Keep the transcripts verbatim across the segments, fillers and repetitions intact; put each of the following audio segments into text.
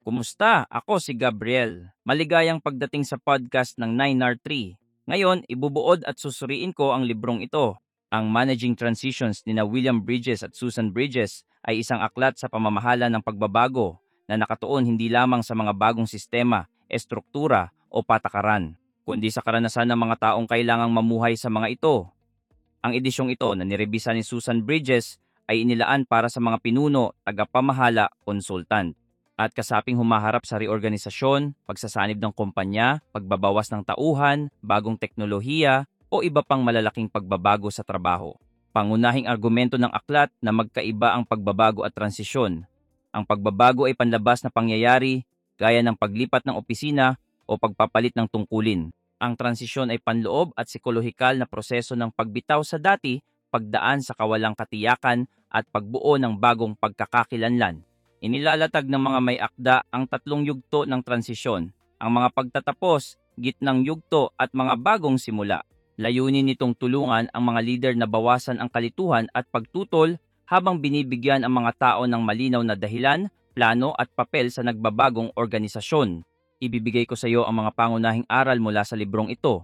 Kumusta? Ako si Gabriel. Maligayang pagdating sa podcast ng nine R three. Ngayon, ibubuod at susuriin ko ang librong ito. Ang Managing Transitions ni na William Bridges at Susan Bridges ay isang aklat sa pamamahala ng pagbabago na nakatuon hindi lamang sa mga bagong sistema, estruktura o patakaran, kundi sa karanasan ng mga taong kailangang mamuhay sa mga ito. Ang edisyong ito na nirebisa ni Susan Bridges ay inilaan para sa mga pinuno, tagapamahala, konsultant at kasaping humaharap sa reorganisasyon, pagsasanib ng kumpanya, pagbabawas ng tauhan, bagong teknolohiya o iba pang malalaking pagbabago sa trabaho. Pangunahing argumento ng aklat na magkaiba ang pagbabago at transisyon. Ang pagbabago ay panlabas na pangyayari gaya ng paglipat ng opisina o pagpapalit ng tungkulin. Ang transisyon ay panloob at psikolohikal na proseso ng pagbitaw sa dati, pagdaan sa kawalang katiyakan at pagbuo ng bagong pagkakakilanlan. Inilalatag ng mga may akda ang tatlong yugto ng transisyon, ang mga pagtatapos, gitnang yugto at mga bagong simula. Layunin nitong tulungan ang mga lider na bawasan ang kalituhan at pagtutol habang binibigyan ang mga tao ng malinaw na dahilan, plano at papel sa nagbabagong organisasyon. Ibibigay ko sa iyo ang mga pangunahing aral mula sa librong ito.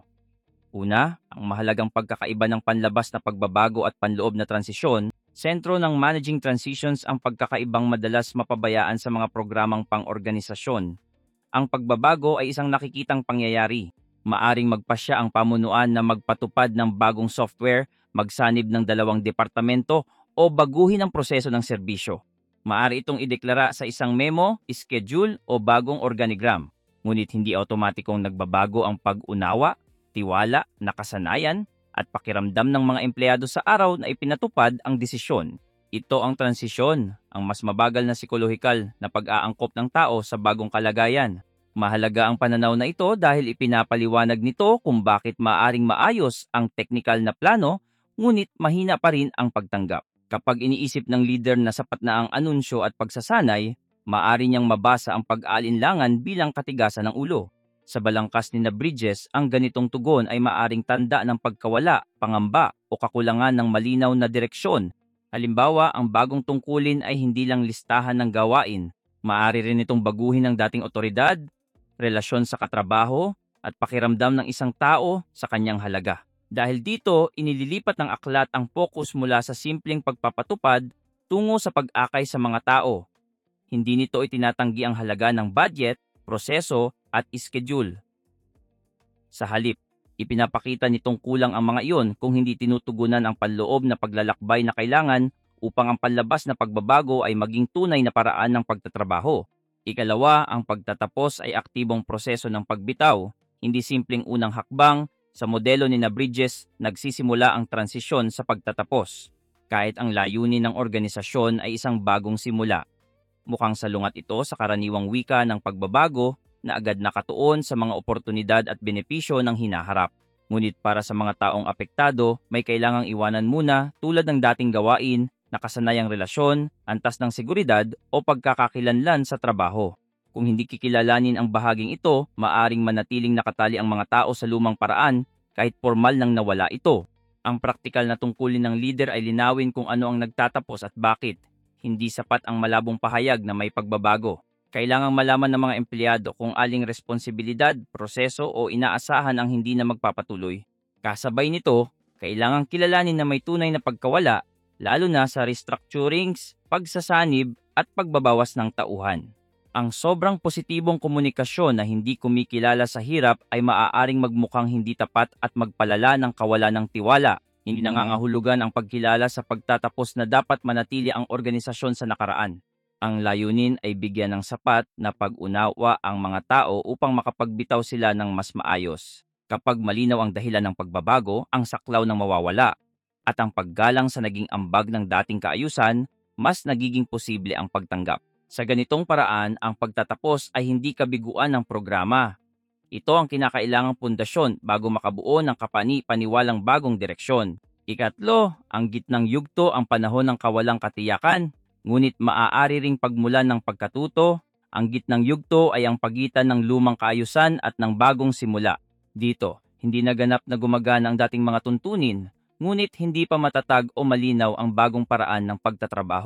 Una, ang mahalagang pagkakaiba ng panlabas na pagbabago at panloob na transisyon. Sentro ng Managing Transitions ang pagkakaibang madalas mapabayaan sa mga programang pang-organisasyon. Ang pagbabago ay isang nakikitang pangyayari. Maaring magpasya ang pamunuan na magpatupad ng bagong software, magsanib ng dalawang departamento o baguhin ang proseso ng serbisyo. Maari itong ideklara sa isang memo, schedule o bagong organigram. Ngunit hindi automatikong nagbabago ang pag-unawa, tiwala, nakasanayan, at pakiramdam ng mga empleyado sa araw na ipinatupad ang desisyon. Ito ang transisyon, ang mas mabagal na psikolohikal na pag-aangkop ng tao sa bagong kalagayan. Mahalaga ang pananaw na ito dahil ipinapaliwanag nito kung bakit maaring maayos ang teknikal na plano, ngunit mahina pa rin ang pagtanggap. Kapag iniisip ng leader na sapat na ang anunsyo at pagsasanay, maaari niyang mabasa ang pag-aalinlangan bilang katigasan ng ulo. Sa balangkas ni na Bridges, ang ganitong tugon ay maaring tanda ng pagkawala, pangamba o kakulangan ng malinaw na direksyon. Halimbawa, ang bagong tungkulin ay hindi lang listahan ng gawain. Maaari rin itong baguhin ng dating otoridad, relasyon sa katrabaho, at pakiramdam ng isang tao sa kanyang halaga. Dahil dito, inililipat ng aklat ang focus mula sa simpleng pagpapatupad tungo sa pag-akay sa mga tao. Hindi nito itinatanggi ang halaga ng budget, proseso, at schedule. Sa halip, ipinapakita nitong kulang ang mga iyon kung hindi tinutugunan ang panloob na paglalakbay na kailangan upang ang panlabas na pagbabago ay maging tunay na paraan ng pagtatrabaho. Ikalawa, ang pagtatapos ay aktibong proseso ng pagbitaw, hindi simpleng unang hakbang. Sa modelo ni na Bridges, nagsisimula ang transisyon sa pagtatapos. Kahit ang layunin ng organisasyon ay isang bagong simula. Mukhang salungat ito sa karaniwang wika ng pagbabago na agad nakatuon sa mga oportunidad at benepisyo ng hinaharap. Ngunit para sa mga taong apektado, may kailangang iwanan muna tulad ng dating gawain, nakasanayang relasyon, antas ng seguridad o pagkakakilanlan sa trabaho. Kung hindi kikilalanin ang bahaging ito, maaring manatiling nakatali ang mga tao sa lumang paraan kahit formal nang nawala ito. Ang praktikal na tungkulin ng leader ay linawin kung ano ang nagtatapos at bakit. Hindi sapat ang malabong pahayag na may pagbabago. Kailangang malaman ng mga empleyado kung aling responsibilidad, proseso o inaasahan ang hindi na magpapatuloy. Kasabay nito, kailangang kilalanin na may tunay na pagkawala, lalo na sa restructurings, pagsasanib at pagbabawas ng tauhan. Ang sobrang positibong komunikasyon na hindi kumikilala sa hirap ay maaaring magmukhang hindi tapat at magpalala ng kawalan ng tiwala. Hindi nangangahulugan ang pagkilala sa pagtatapos na dapat manatili ang organisasyon sa nakaraan. Ang layunin ay bigyan ng sapat na pag-unawa ang mga tao upang makapagbitaw sila ng mas maayos. Kapag malinaw ang dahilan ng pagbabago, ang saklaw ng mawawala at ang paggalang sa naging ambag ng dating kaayusan, mas nagiging posible ang pagtanggap. Sa ganitong paraan, ang pagtatapos ay hindi kabiguan ng programa. Ito ang kinakailangang pundasyon bago makabuo ng kapani-paniwalang bagong direksyon. Ikatlo, ang gitnang yugto ang panahon ng kawalang katiyakan, ngunit maaari ring pagmulan ng pagkatuto. Ang gitnang yugto ay ang pagitan ng lumang kaayusan at ng bagong simula. Dito, hindi naganap na gumagana ang dating mga tuntunin, ngunit hindi pa matatag o malinaw ang bagong paraan ng pagtatrabaho.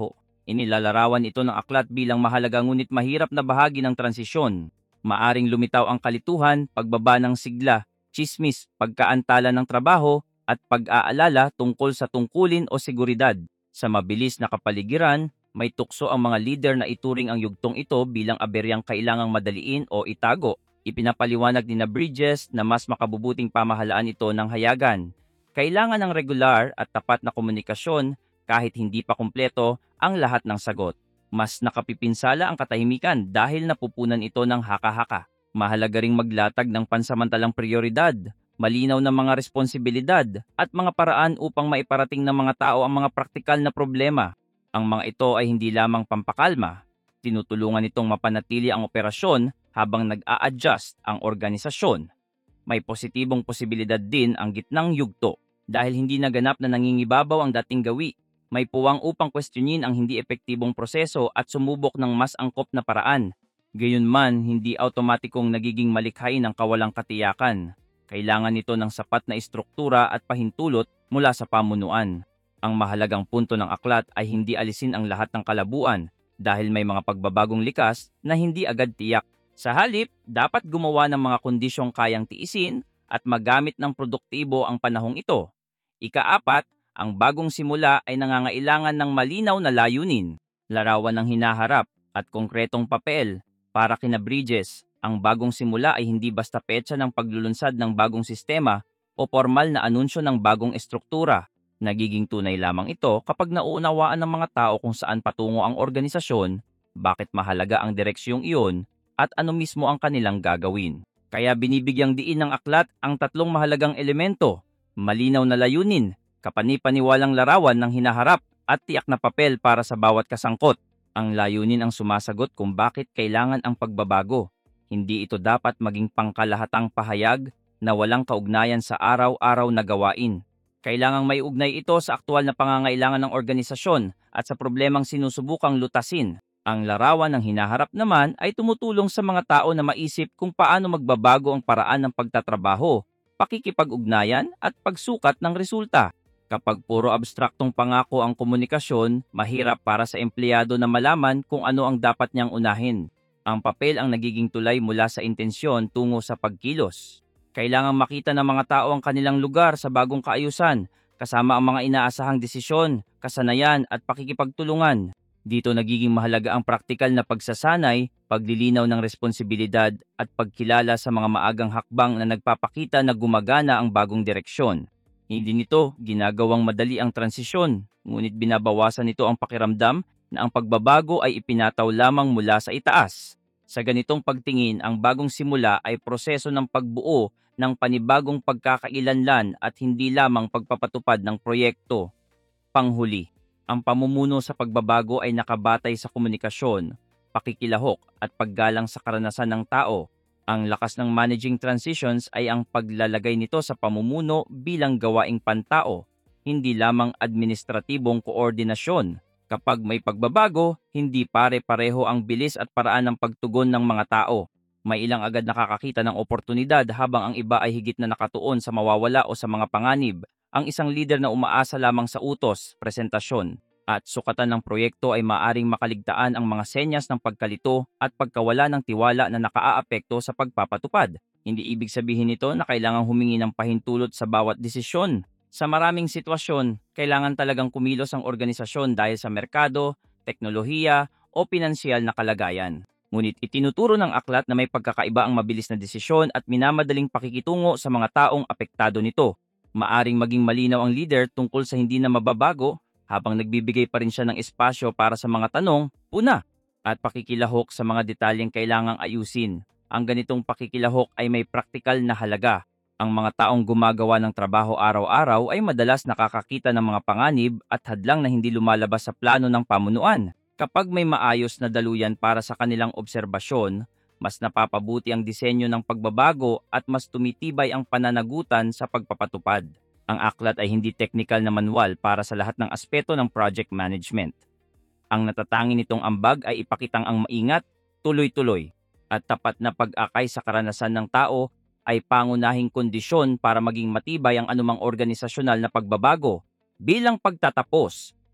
Inilalarawan ito ng aklat bilang mahalaga ngunit mahirap na bahagi ng transisyon. Maaring lumitaw ang kalituhan, pagbaba ng sigla, tsismis, pagkaantala ng trabaho, at pag-aalala tungkol sa tungkulin o seguridad. Sa mabilis na kapaligiran, may tukso ang mga leader na ituring ang yugtong ito bilang aberyang kailangang madaliin o itago. Ipinapaliwanag ni na Bridges na mas makabubuting pamahalaan ito ng hayagan. Kailangan ng regular at tapat na komunikasyon kahit hindi pa kumpleto ang lahat ng sagot. Mas nakapipinsala ang katahimikan dahil napupunan ito ng haka-haka. Mahalaga ring maglatag ng pansamantalang prioridad, malinaw na mga responsibilidad at mga paraan upang maiparating ng mga tao ang mga praktikal na problema. Ang mga ito ay hindi lamang pampakalma, tinutulungan itong mapanatili ang operasyon habang nag-a-adjust ang organisasyon. May positibong posibilidad din ang gitnang yugto dahil hindi naganap na nangingibabaw ang dating gawi. May puwang upang kwestiyonin ang hindi epektibong proseso at sumubok ng mas angkop na paraan. Gayunman, hindi automatikong nagiging malikhain ang kawalang katiyakan. Kailangan nito ng sapat na istruktura at pahintulot mula sa pamunuan. Ang mahalagang punto ng aklat ay hindi alisin ang lahat ng kalabuan dahil may mga pagbabagong likas na hindi agad tiyak. Sa halip, dapat gumawa ng mga kondisyong kayang tiisin at magamit ng produktibo ang panahong ito. Ikaapat, ang bagong simula ay nangangailangan ng malinaw na layunin, larawan ng hinaharap at konkretong papel. Para kina Bridges, ang bagong simula ay hindi basta petsa ng paglulunsad ng bagong sistema o formal na anunsyo ng bagong estruktura. Nagiging tunay lamang ito kapag nauunawaan ng mga tao kung saan patungo ang organisasyon, bakit mahalaga ang direksyong iyon, at ano mismo ang kanilang gagawin. Kaya binibigyang diin ng aklat ang tatlong mahalagang elemento: malinaw na layunin, kapani-paniwalang larawan ng hinaharap, at tiyak na papel para sa bawat kasangkot. Ang layunin ang sumasagot kung bakit kailangan ang pagbabago. Hindi ito dapat maging pangkalahatang pahayag na walang kaugnayan sa araw-araw na gawain. Kailangang may ugnay ito sa aktual na pangangailangan ng organisasyon at sa problemang sinusubukang lutasin. Ang larawan ng hinaharap naman ay tumutulong sa mga tao na maisip kung paano magbabago ang paraan ng pagtatrabaho, pakikipag-ugnayan at pagsukat ng resulta. Kapag puro abstraktong pangako ang komunikasyon, mahirap para sa empleyado na malaman kung ano ang dapat niyang unahin. Ang papel ang nagiging tulay mula sa intensyon tungo sa pagkilos. Kailangang makita ng mga tao ang kanilang lugar sa bagong kaayusan, kasama ang mga inaasahang desisyon, kasanayan at pakikipagtulungan. Dito nagiging mahalaga ang praktikal na pagsasanay, paglilinaw ng responsibilidad at pagkilala sa mga maagang hakbang na nagpapakita na gumagana ang bagong direksyon. Hindi nito ginagawang madali ang transisyon, ngunit binabawasan nito ang pakiramdam na ang pagbabago ay ipinataw lamang mula sa itaas. Sa ganitong pagtingin, ang bagong simula ay proseso ng pagbuo ng panibagong pagkakailanlan at hindi lamang pagpapatupad ng proyekto. Panghuli, ang pamumuno sa pagbabago ay nakabatay sa komunikasyon, pakikilahok at paggalang sa karanasan ng tao. Ang lakas ng managing transitions ay ang paglalagay nito sa pamumuno bilang gawaing pantao, hindi lamang administratibong koordinasyon. Kapag may pagbabago, hindi pare-pareho ang bilis at paraan ng pagtugon ng mga tao. May ilang agad nakakakita ng oportunidad habang ang iba ay higit na nakatuon sa mawawala o sa mga panganib. Ang isang leader na umaasa lamang sa utos, presentasyon, at sukatan ng proyekto ay maaring makaligtaan ang mga senyas ng pagkalito at pagkawala ng tiwala na nakaaapekto sa pagpapatupad. Hindi ibig sabihin nito na kailangang humingi ng pahintulot sa bawat desisyon. Sa maraming sitwasyon, kailangan talagang kumilos ang organisasyon dahil sa merkado, teknolohiya o pinansyal na kalagayan. Ngunit itinuturo ng aklat na may pagkakaiba ang mabilis na desisyon at minamadaling pakikitungo sa mga taong apektado nito. Maaring maging malinaw ang leader tungkol sa hindi na mababago habang nagbibigay pa rin siya ng espasyo para sa mga tanong, puna, at pakikilahok sa mga detalyeng kailangang ayusin. Ang ganitong pakikilahok ay may praktikal na halaga. Ang mga taong gumagawa ng trabaho araw-araw ay madalas nakakakita ng mga panganib at hadlang na hindi lumalabas sa plano ng pamunuan. Kapag may maayos na daluyan para sa kanilang obserbasyon, mas napapabuti ang disenyo ng pagbabago at mas tumitibay ang pananagutan sa pagpapatupad. Ang aklat ay hindi technical na manual para sa lahat ng aspeto ng project management. Ang natatangi nitong ambag ay ipakitang ang maingat, tuloy-tuloy, at tapat na pag-akay sa karanasan ng tao ay pangunahing kondisyon para maging matibay ang anumang organisasyonal na pagbabago. Bilang pagtatapos,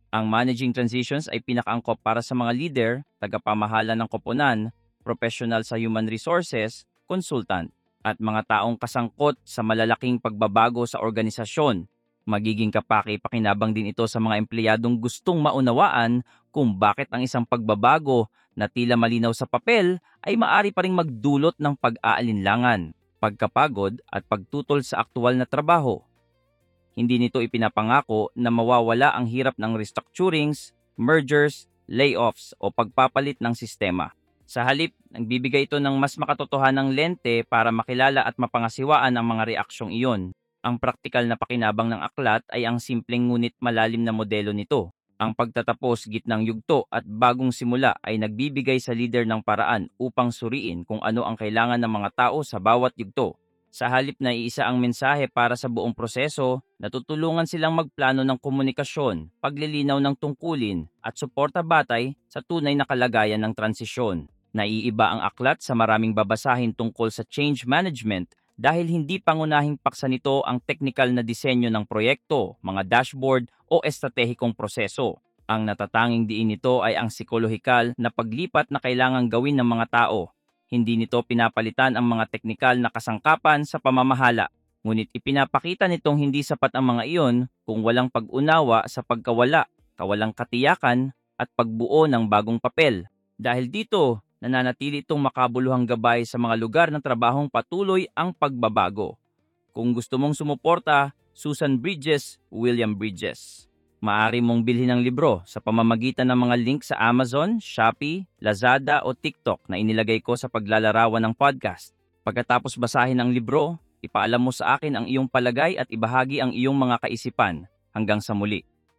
Ang managing transitions ay pinakaangkop para sa mga leader, tagapamahala ng koponan, professional sa human resources, consultant, at mga taong kasangkot sa malalaking pagbabago sa organisasyon. Magiging kapaki-pakinabang din ito sa mga empleyadong gustong maunawaan kung bakit ang isang pagbabago na tila malinaw sa papel ay maari pa ring magdulot ng pag-aalinlangan, pagkapagod at pagtutol sa aktual na trabaho. Hindi nito ipinapangako na mawawala ang hirap ng restructurings, mergers, layoffs o pagpapalit ng sistema. Sa halip, nagbibigay ito ng mas makatotohanang lente para makilala at mapangasiwaan ang mga reaksyong iyon. Ang praktikal na pakinabang ng aklat ay ang simpleng ngunit malalim na modelo nito. Ang pagtatapos gitnang yugto at bagong simula ay nagbibigay sa leader ng paraan upang suriin kung ano ang kailangan ng mga tao sa bawat yugto. Sa halip na iisa ang mensahe para sa buong proseso, natutulungan silang magplano ng komunikasyon, paglilinaw ng tungkulin, at suporta batay sa tunay na kalagayan ng transisyon. Naiiba ang aklat sa maraming babasahin tungkol sa change management dahil hindi pangunahing paksa nito ang teknikal na disenyo ng proyekto, mga dashboard o estratehikong proseso. Ang natatanging diin nito ay ang psikolohikal na paglipat na kailangang gawin ng mga tao. Hindi nito pinapalitan ang mga teknikal na kasangkapan sa pamamahala. Ngunit ipinapakita nitong hindi sapat ang mga iyon kung walang pag-unawa sa pagkawala, kawalang katiyakan at pagbuo ng bagong papel. Dahil dito, nananatili itong makabuluhang gabay sa mga lugar ng trabahong patuloy ang pagbabago. Kung gusto mong sumuporta, Susan Bridges, William Bridges. Maaari mong bilhin ang libro sa pamamagitan ng mga link sa Amazon, Shopee, Lazada o TikTok na inilagay ko sa paglalarawan ng podcast. Pagkatapos basahin ang libro, ipaalam mo sa akin ang iyong palagay at ibahagi ang iyong mga kaisipan. Hanggang sa muli.